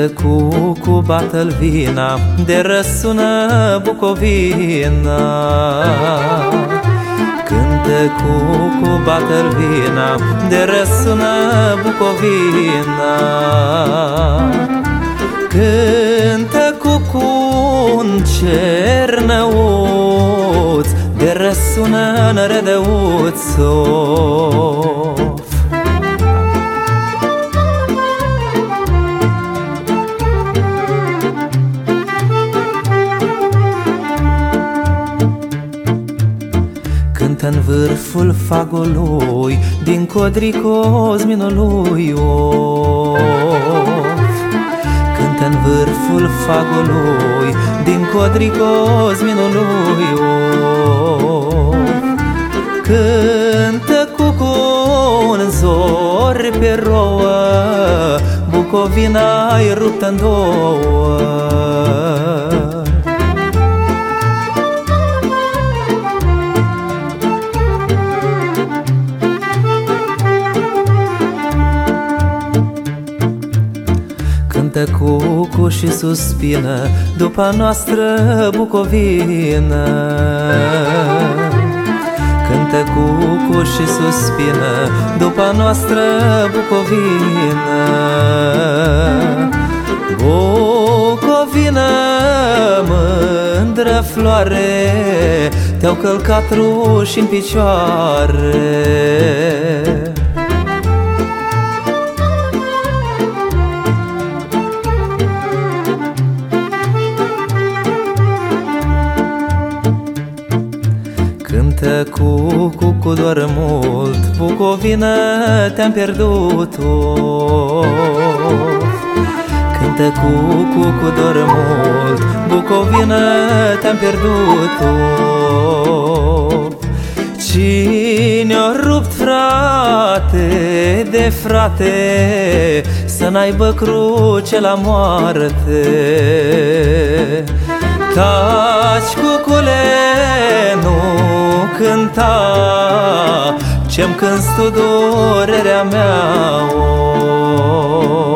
Cântă cucu, bată-l vina, de răsună Bucovina. Cântă cucu, bată-l vina, de răsună Bucovina. Cântă cucu în cernăuț, de răsună în Rădăuț-o. Cântă-n vârful fagului, din Codricozminului, of. Cântă-n vârful fagului, din Codricozminului, of. Cântă cucu în zori pe rouă, Bucovina-i ruptă-n două. Cântă cucu și suspină după noastră Bucovină. Cântă cucu și suspină după noastră Bucovină. Bucovină, mândră floare, te-au călcat ruși în picioare. Cântă cucu cu dor mult, Bucovină, te-am pierdut-o. Cântă cucu cu dor mult, Bucovină, te-am pierdut-o. Cine-o rupt frate de frate, să n-aibă cruce la moarte. Taci, cucule, nu cânta, ce-mi cânti tu durerea mea, oh.